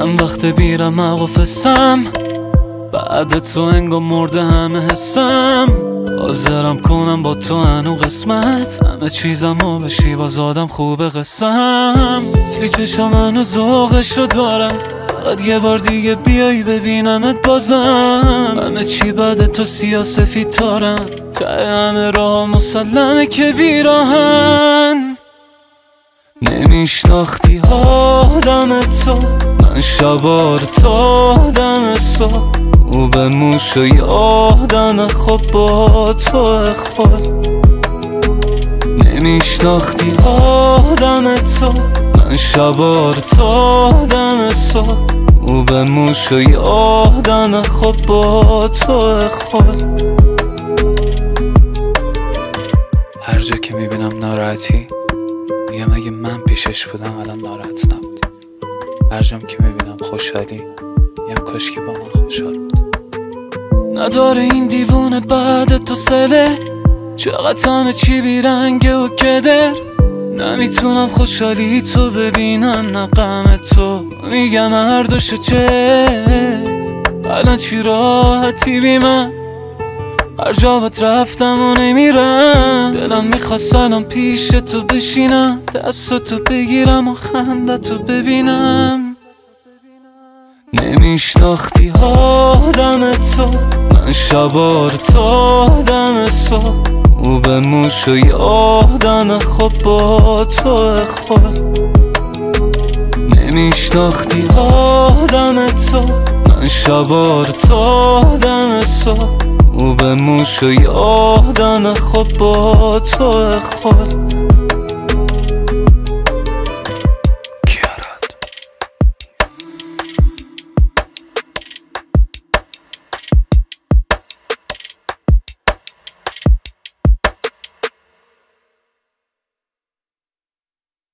من وقت بیرم مغفصم بعد تو انگار مرده همه حسم. حاضرم کنم با تو هنو قسمت، همه چیزمو بشی باز آدم خوبه قسم. توی چشم هنو ذوقشو دارم، فقط یه بار دیگه بیایی ببینمت بازم. همه چی بعد تو سیاه سفید تارم، ته همه راه مسلمه که بیراهن. نمیشناختی آدم تو، من شبار تا دم صبح او به موش و یادم خوب با تو خود. نمیشناختی آدم تو، من شبار تا دم صبح او به موش و یادم خوب با تو خود. هر جا که میبینم ناراحتی میگم اگه من پیشش بودم الان ناراحت نبود. هر جام که میبینم خوشحالی میگم کاش که با من خوشحال بود. نداره این دیوونه بعد تو سله، چقدر همه چی بیرنگه و کدر. نمیتونم خوشحالی تو ببینم نه غم تو، میگم هر دوشو چه الان چی راحتی بی من. هر جا بات رفتم و نمیرم، دلم میخواست الان پیش تو بشینم، دستاتو بگیرم و خندتو ببینم. نمیشناختی آدم تو، من شبار تا دم صبح او به موش و یادم خوب با تو خود. نمیشناختی آدم تو، من شبار تا دم صبح او به موش و یادم خوب با تو خود.